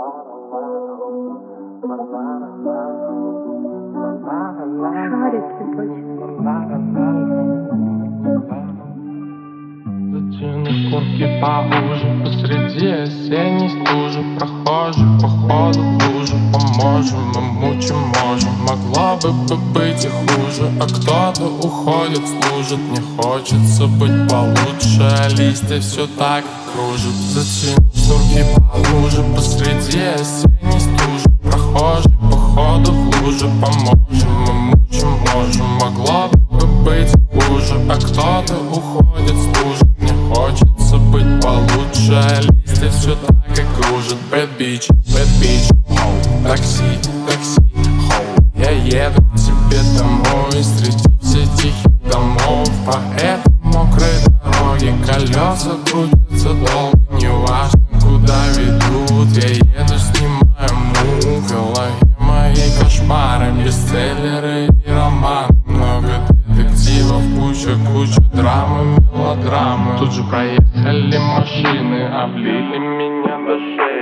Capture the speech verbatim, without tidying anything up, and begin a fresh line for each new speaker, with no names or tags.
Шарит цветочек.
Затяну куртки поуже, посреди осенней стужи. Прохожий по ходу в лужу. Поможем, мы мучим можем. Могло бы быть и хуже. А кто-то уходит, служит. Не хочется быть получше, а листья все так и кружат. Затяну шнурки поуже, посреди осенней стужи. Прохожий по ходу в лужу. Поможем, мы мучим можем. Могло бы быть и хуже. А кто-то уходит, служит. Не хочется быть получше, а листья все так и кружат. Bad bitch, bad bitch, хоу. Такси, такси, хоу. Я еду к тебе домой среди всех тихих домов. По этой мокрой дороге колеса крутятся долго. Неважно, куда ведут. Я еду, снимаю мух. В голове моей кошмары, бестселлеры и романы. Много детективов, куча-куча драмы, мелодрамы. Тут же проехали машины, облили меня до шеи.